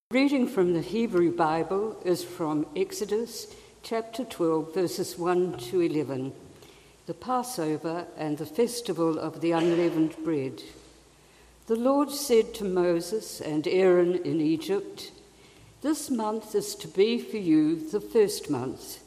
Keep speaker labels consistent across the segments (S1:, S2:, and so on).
S1: Reading from the Hebrew Bible is from Exodus chapter 12, verses 1 to 11, the Passover and the festival of the unleavened bread. The Lord said to Moses and Aaron in Egypt, "This month is to be for you the first month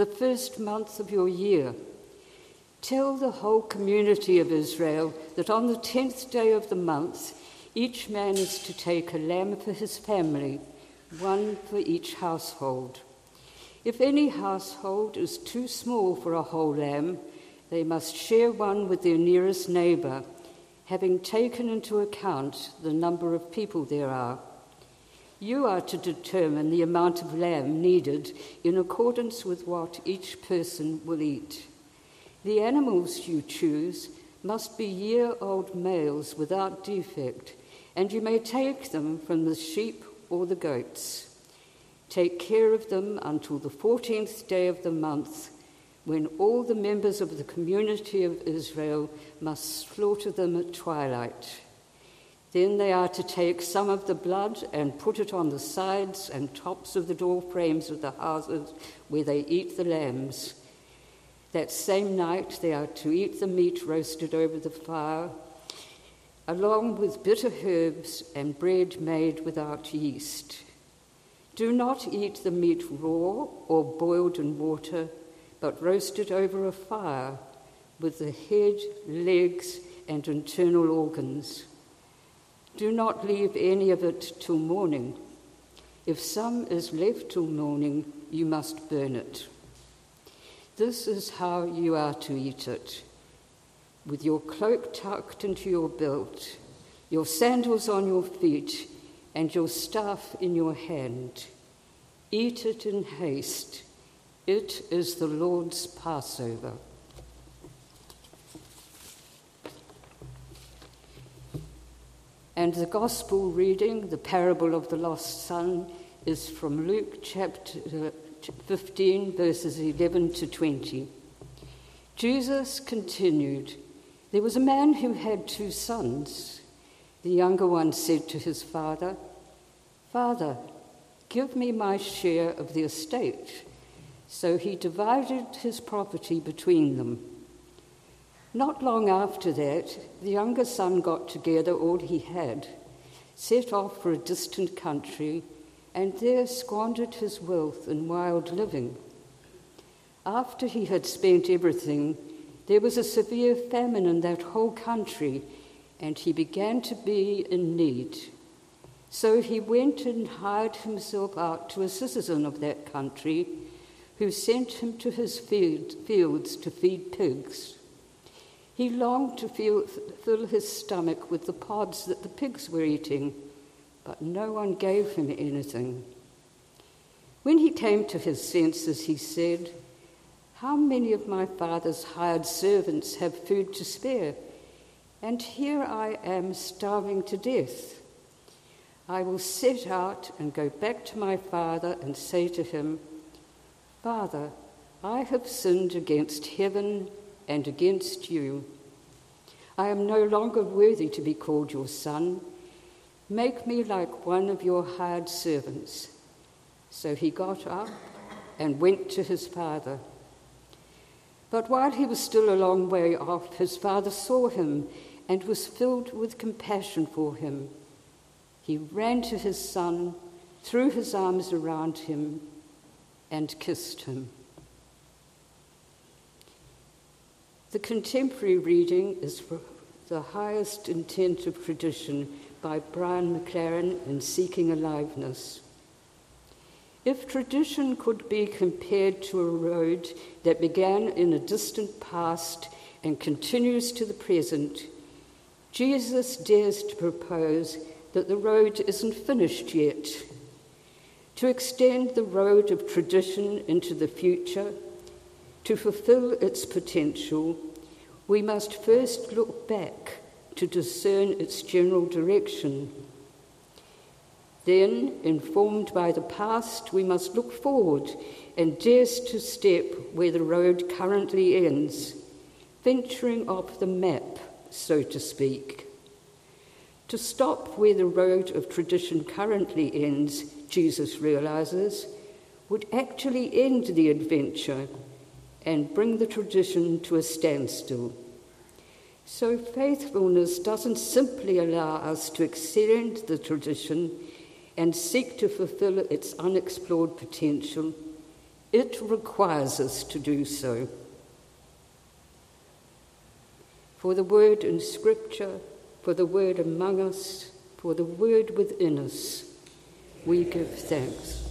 S1: of your year. Tell the whole community of Israel that on the 10th day of the month, each man is to take a lamb for his family, one for each household. If any household is too small for a whole lamb, they must share one with their nearest neighbour, having taken into account the number of people there are. You are to determine the amount of lamb needed in accordance with what each person will eat. The animals you choose must be year-old males without defect, and you may take them from the sheep or the goats. Take care of them until the 14th day of the month, when all the members of the community of Israel must slaughter them at twilight. Then they are to take some of the blood and put it on the sides and tops of the door frames of the houses where they eat the lambs. That same night they are to eat the meat roasted over the fire, along with bitter herbs and bread made without yeast. Do not eat the meat raw or boiled in water, but roasted over a fire with the head, legs, and internal organs. Do not leave any of it till morning. If some is left till morning, you must burn it. This is how you are to eat it: with your cloak tucked into your belt, your sandals on your feet, and your staff in your hand. Eat it in haste. It is the Lord's Passover." And the Gospel reading, the parable of the lost son, is from Luke chapter 15, verses 11 to 20. Jesus continued, "There was a man who had 2 sons. The younger one said to his father, 'Father, give me my share of the estate.' So he divided his property between them. Not long after that, the younger son got together all he had, set off for a distant country, and there squandered his wealth in wild living. After he had spent everything, there was a severe famine in that whole country, and he began to be in need. So he went and hired himself out to a citizen of that country, who sent him to his fields to feed pigs. He longed to fill his stomach with the pods that the pigs were eating, but no one gave him anything. When he came to his senses, he said, 'How many of my father's hired servants have food to spare? And here I am starving to death. I will set out and go back to my father and say to him, Father, I have sinned against heaven and against you. I am no longer worthy to be called your son. Make me like one of your hired servants.' So he got up and went to his father. But while he was still a long way off, his father saw him and was filled with compassion for him. He ran to his son, threw his arms around him, and kissed him." The contemporary reading is for The Highest Intent of Tradition by Brian McLaren in Seeking Aliveness. If tradition could be compared to a road that began in a distant past and continues to the present, Jesus dares to propose that the road isn't finished yet. To extend the road of tradition into the future, to fulfill its potential, we must first look back to discern its general direction. Then, informed by the past, we must look forward and dare to step where the road currently ends, venturing off the map, so to speak. To stop where the road of tradition currently ends, Jesus realizes, would actually end the adventure and bring the tradition to a standstill. So faithfulness doesn't simply allow us to extend the tradition and seek to fulfill its unexplored potential. It requires us to do so. For the word in Scripture, for the word among us, for the word within us, we give thanks.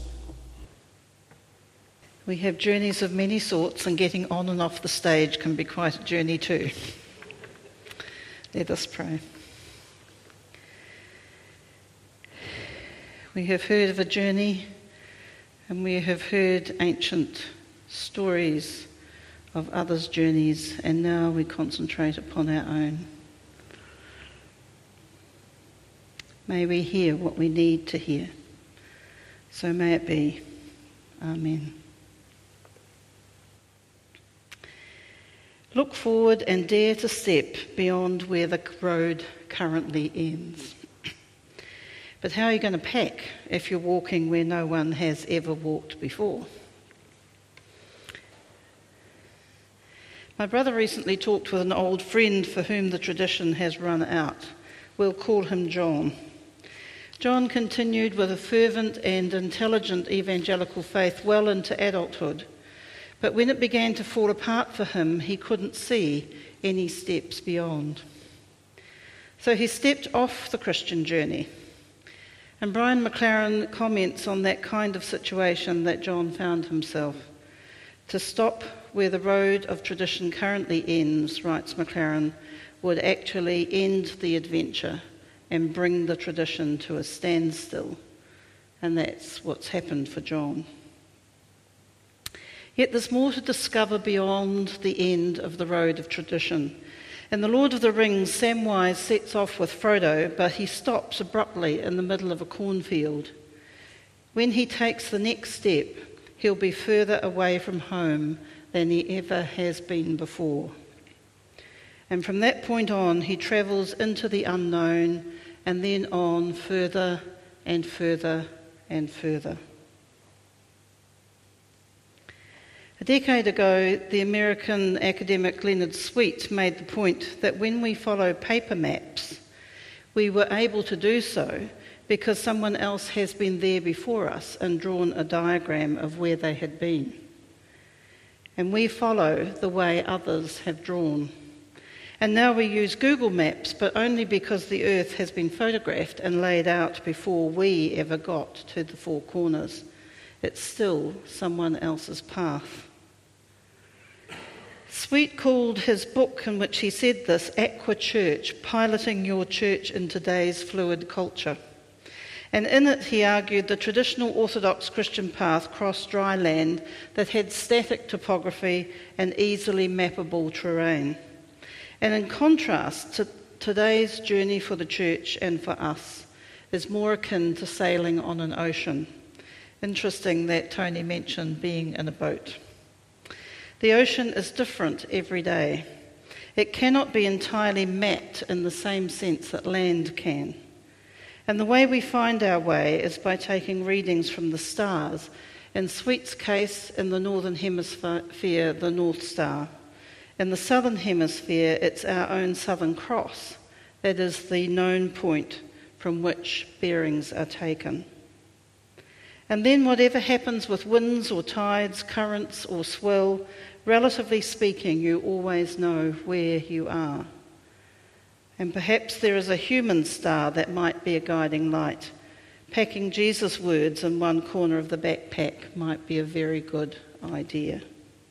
S2: We have journeys of many sorts, and getting on and off the stage can be quite a journey too. Let us pray. We have heard of a journey, and we have heard ancient stories of others' journeys, and now we concentrate upon our own. May we hear what we need to hear. So may it be. Amen. Look forward and dare to step beyond where the road currently ends. But how are you going to pack if you're walking where no one has ever walked before? My brother recently talked with an old friend for whom the tradition has run out. We'll call him John. John continued with a fervent and intelligent evangelical faith well into adulthood. But when it began to fall apart for him, he couldn't see any steps beyond. So he stepped off the Christian journey. And Brian McLaren comments on that kind of situation that John found himself. To stop where the road of tradition currently ends, writes McLaren, would actually end the adventure and bring the tradition to a standstill. And that's what's happened for John. Yet there's more to discover beyond the end of the road of tradition. In The Lord of the Rings, Samwise sets off with Frodo, but he stops abruptly in the middle of a cornfield. When he takes the next step, he'll be further away from home than he ever has been before. And from that point on, he travels into the unknown and then on further and further and further. A decade ago, the American academic Leonard Sweet made the point that when we follow paper maps, we were able to do so because someone else has been there before us and drawn a diagram of where they had been. And we follow the way others have drawn. And now we use Google Maps, but only because the Earth has been photographed and laid out before we ever got to the four corners. It's still someone else's path. Sweet called his book in which he said this, Aqua Church, Piloting Your Church in Today's Fluid Culture. And in it he argued the traditional Orthodox Christian path crossed dry land that had static topography and easily mappable terrain. And in contrast to today's journey for the church and for us is more akin to sailing on an ocean. Interesting that Tony mentioned being in a boat. The ocean is different every day. It cannot be entirely mapped in the same sense that land can. And the way we find our way is by taking readings from the stars. In Sweet's case, in the Northern Hemisphere, the North Star. In the Southern Hemisphere, it's our own Southern Cross. That is the known point from which bearings are taken. And then whatever happens with winds or tides, currents or swell, relatively speaking, you always know where you are. And perhaps there is a human star that might be a guiding light. Packing Jesus' words in one corner of the backpack might be a very good idea.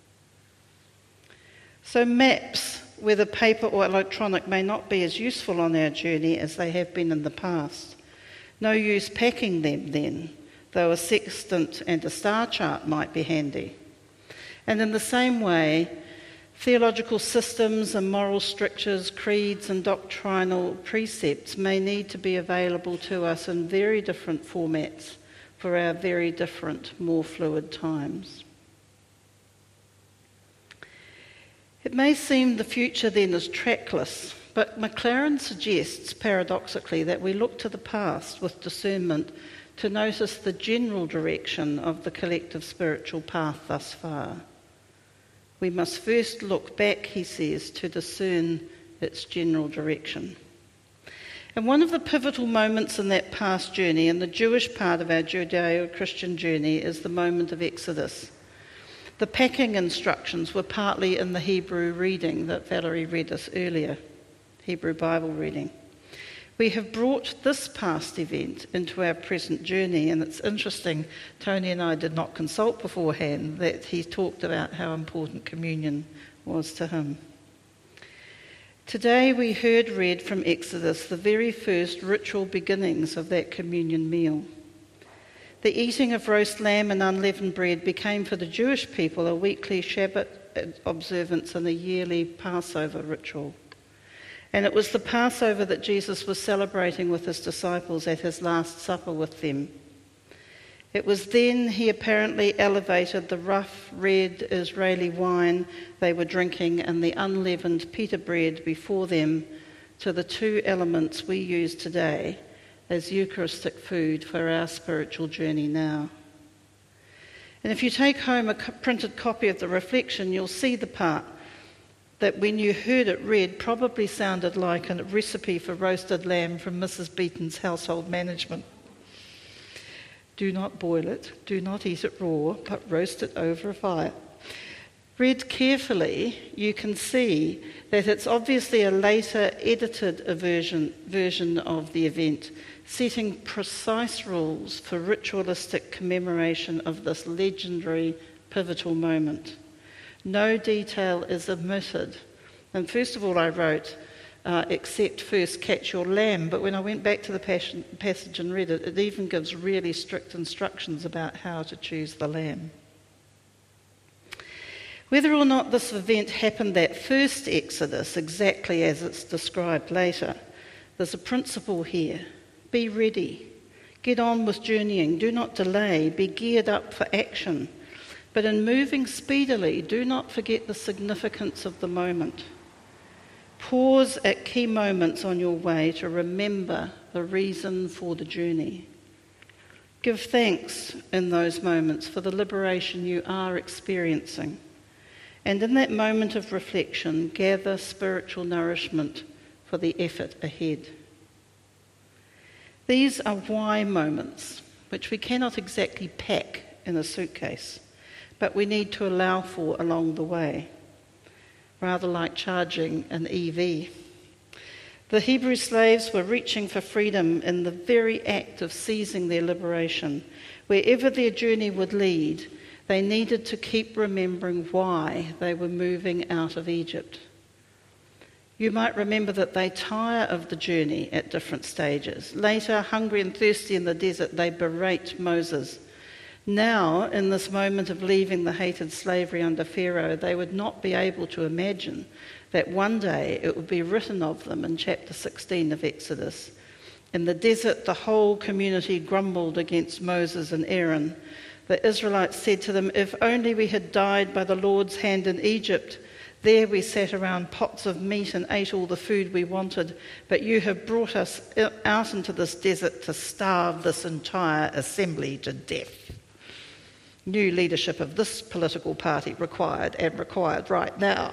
S2: So maps, whether paper or electronic, may not be as useful on our journey as they have been in the past. No use packing them then, though a sextant and a star chart might be handy. And in the same way, theological systems and moral strictures, creeds and doctrinal precepts may need to be available to us in very different formats for our very different, more fluid times. It may seem the future then is trackless, but McLaren suggests, paradoxically, that we look to the past with discernment to notice the general direction of the collective spiritual path thus far. We must first look back, he says, to discern its general direction. And one of the pivotal moments in that past journey, in the Jewish part of our Judeo-Christian journey, is the moment of Exodus. The packing instructions were partly in the Hebrew reading that Valerie read us earlier, Hebrew Bible reading. We have brought this past event into our present journey, and it's interesting, Tony and I did not consult beforehand, that he talked about how important communion was to him. Today we heard read from Exodus the very first ritual beginnings of that communion meal. The eating of roast lamb and unleavened bread became for the Jewish people a weekly Shabbat observance and a yearly Passover ritual. And it was the Passover that Jesus was celebrating with his disciples at his Last Supper with them. It was then he apparently elevated the rough red Israeli wine they were drinking and the unleavened pita bread before them to the two elements we use today as Eucharistic food for our spiritual journey now. And if you take home a printed copy of the reflection, you'll see the part that when you heard it read probably sounded like a recipe for roasted lamb from Mrs. Beaton's household management. Do not boil it, do not eat it raw, but roast it over a fire. Read carefully, you can see that it's obviously a later edited version of the event, setting precise rules for ritualistic commemoration of this legendary pivotal moment. No detail is omitted. And first of all I wrote, except first catch your lamb, but when I went back to the passage and read it, it even gives really strict instructions about how to choose the lamb. Whether or not this event happened that first Exodus, exactly as it's described later, there's a principle here. Be ready. Get on with journeying. Do not delay. Be geared up for action. But in moving speedily, do not forget the significance of the moment. Pause at key moments on your way to remember the reason for the journey. Give thanks in those moments for the liberation you are experiencing. And in that moment of reflection, gather spiritual nourishment for the effort ahead. These are why moments, which we cannot exactly pack in a suitcase, but we need to allow for along the way, rather like charging an EV. The Hebrew slaves were reaching for freedom in the very act of seizing their liberation. Wherever their journey would lead, they needed to keep remembering why they were moving out of Egypt. You might remember that they tire of the journey at different stages. Later, hungry and thirsty in the desert, they berate Moses. Now, in this moment of leaving the hated slavery under Pharaoh, they would not be able to imagine that one day it would be written of them in chapter 16 of Exodus. In the desert, the whole community grumbled against Moses and Aaron. The Israelites said to them, "If only we had died by the Lord's hand in Egypt. There we sat around pots of meat and ate all the food we wanted, but you have brought us out into this desert to starve this entire assembly to death." New leadership of this political party required right now.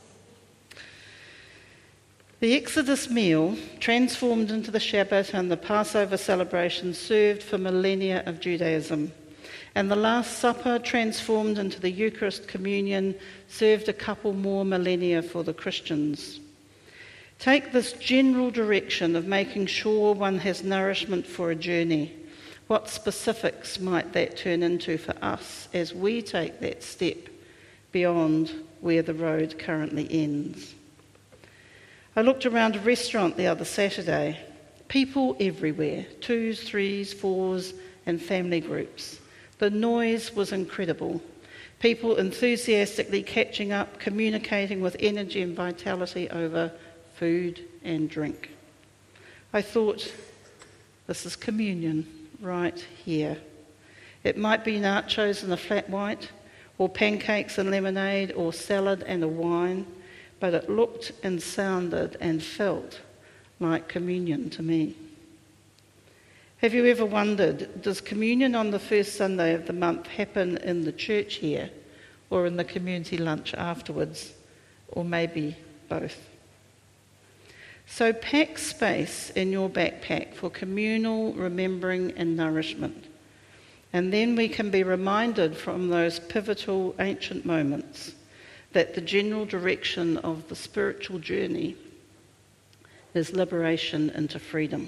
S2: The Exodus meal, transformed into the Shabbat and the Passover celebration, served for millennia of Judaism. And the Last Supper, transformed into the Eucharist communion, served a couple more millennia for the Christians. Take this general direction of making sure one has nourishment for a journey. What specifics might that turn into for us as we take that step beyond where the road currently ends? I looked around a restaurant the other Saturday. People everywhere, 2s, 3s, 4s, and family groups. The noise was incredible. People enthusiastically catching up, communicating with energy and vitality over food and drink. I thought, this is communion right here. It might be nachos and a flat white, or pancakes and lemonade, or salad and a wine, but it looked and sounded and felt like communion to me. Have you ever wondered, does communion on the first Sunday of the month happen in the church here or in the community lunch afterwards, or maybe both? So pack space in your backpack for communal remembering and nourishment. And then we can be reminded from those pivotal ancient moments that the general direction of the spiritual journey is liberation into freedom.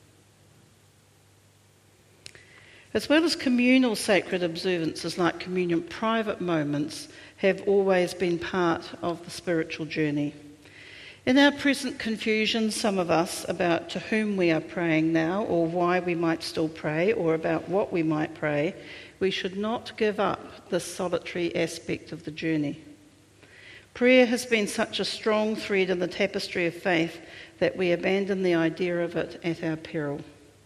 S2: As well as communal sacred observances like communion, private moments have always been part of the spiritual journey. In our present confusion, some of us, about to whom we are praying now, or why we might still pray, or about what we might pray, we should not give up this solitary aspect of the journey. Prayer has been such a strong thread in the tapestry of faith that we abandon the idea of it at our peril.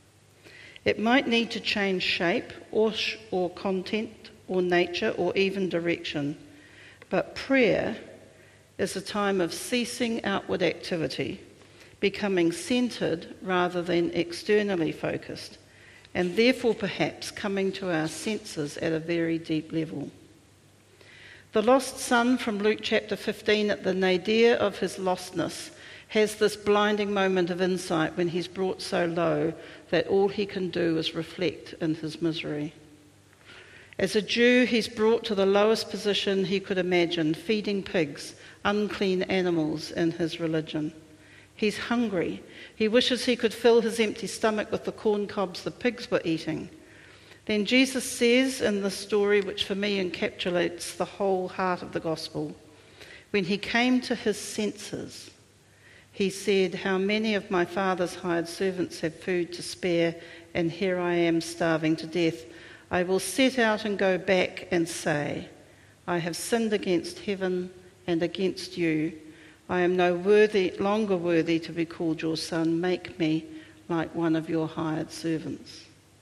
S2: It might need to change shape or content or nature or even direction, but prayer is a time of ceasing outward activity, becoming centred rather than externally focused, and therefore perhaps coming to our senses at a very deep level. The lost son from Luke chapter 15 at the nadir of his lostness has this blinding moment of insight when he's brought so low that all he can do is reflect in his misery. As a Jew, he's brought to the lowest position he could imagine, feeding pigs, unclean animals in his religion. He's hungry. He wishes he could fill his empty stomach with the corn cobs the pigs were eating. Then Jesus says in the story, which for me encapsulates the whole heart of the gospel, when he came to his senses, he said, "How many of my father's hired servants have food to spare, and here I am starving to death. I will set out and go back and say, I have sinned against heaven and against you. I am no longer worthy to be called your son. Make me like one of your hired servants."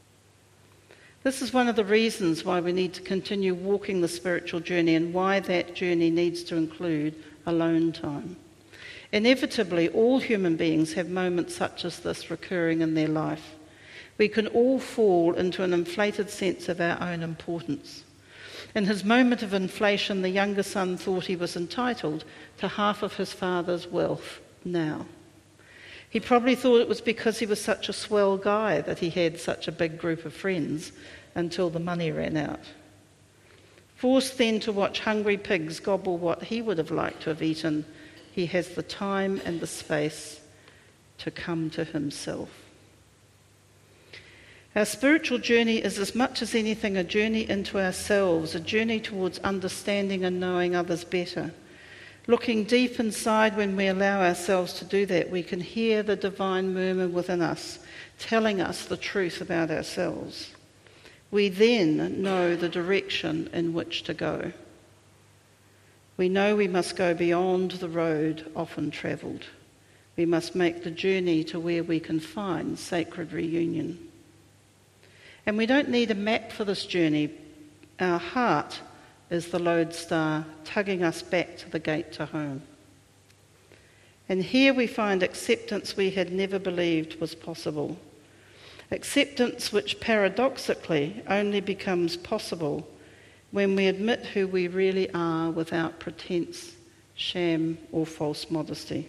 S2: This is one of the reasons why we need to continue walking the spiritual journey, and why that journey needs to include alone time. Inevitably, all human beings have moments such as this recurring in their life. We can all fall into an inflated sense of our own importance. In his moment of inflation, the younger son thought he was entitled to half of his father's wealth now. He probably thought it was because he was such a swell guy that he had such a big group of friends until the money ran out. Forced then to watch hungry pigs gobble what he would have liked to have eaten, he has the time and the space to come to himself. Our spiritual journey is as much as anything a journey into ourselves, a journey towards understanding and knowing others better. Looking deep inside, when we allow ourselves to do that, we can hear the divine murmur within us, telling us the truth about ourselves. We then know the direction in which to go. We know we must go beyond the road often travelled. We must make the journey to where we can find sacred reunion. And we don't need a map for this journey. Our heart is the lodestar tugging us back to the gate to home. And here we find acceptance we had never believed was possible. Acceptance which paradoxically only becomes possible when we admit who we really are without pretense, sham, or false modesty.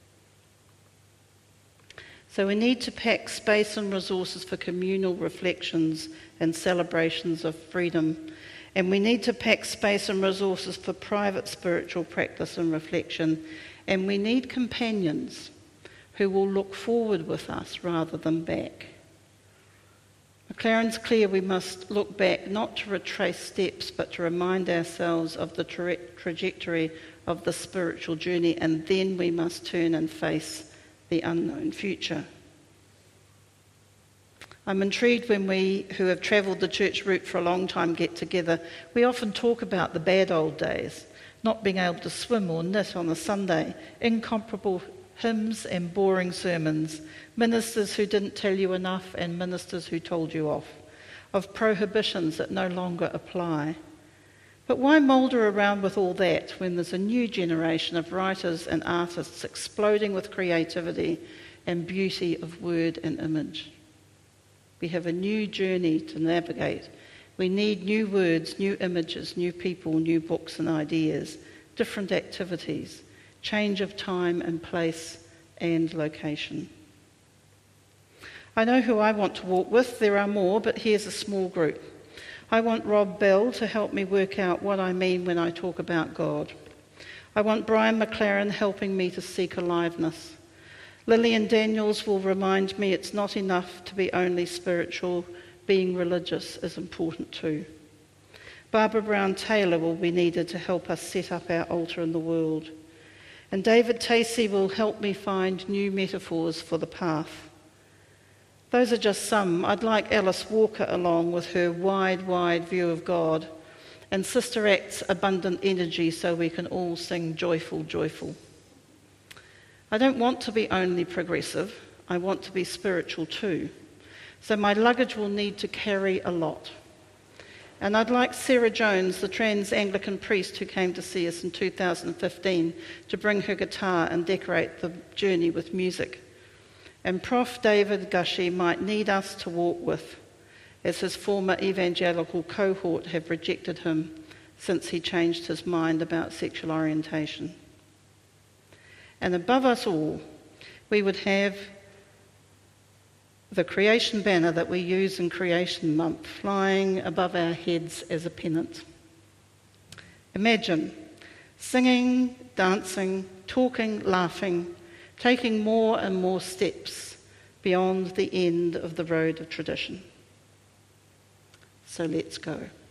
S2: So we need to pack space and resources for communal reflections and celebrations of freedom. And we need to pack space and resources for private spiritual practice and reflection. And we need companions who will look forward with us rather than back. McLaren's clear we must look back, not to retrace steps, but to remind ourselves of the trajectory of the spiritual journey, and then we must turn and face the unknown future. I'm intrigued when we, who have travelled the church route for a long time, get together. We often talk about the bad old days, not being able to swim or knit on a Sunday, incomparable hymns and boring sermons, ministers who didn't tell you enough and ministers who told you off, of prohibitions that no longer apply. But why moulder around with all that when there's a new generation of writers and artists exploding with creativity and beauty of word and image? We have a new journey to navigate. We need new words, new images, new people, new books and ideas, different activities, change of time and place and location. I know who I want to walk with. There are more, but here's a small group. I want Rob Bell to help me work out what I mean when I talk about God. I want Brian McLaren helping me to seek aliveness. Lillian Daniels will remind me it's not enough to be only spiritual. Being religious is important too. Barbara Brown Taylor will be needed to help us set up our altar in the world. And David Tacey will help me find new metaphors for the path. Those are just some. I'd like Alice Walker along with her wide view of God, and Sister Act's abundant energy so we can all sing joyful, joyful. I don't want to be only progressive. I want to be spiritual too. So my luggage will need to carry a lot. And I'd like Sarah Jones, the trans-Anglican priest who came to see us in 2015, to bring her guitar and decorate the journey with music. And Prof. David Gushy might need us to walk with, as his former evangelical cohort have rejected him since he changed his mind about sexual orientation. And above us all, we would have the creation banner that we use in Creation Month flying above our heads as a pennant. Imagine singing, dancing, talking, laughing, taking more and more steps beyond the end of the road of tradition. So let's go.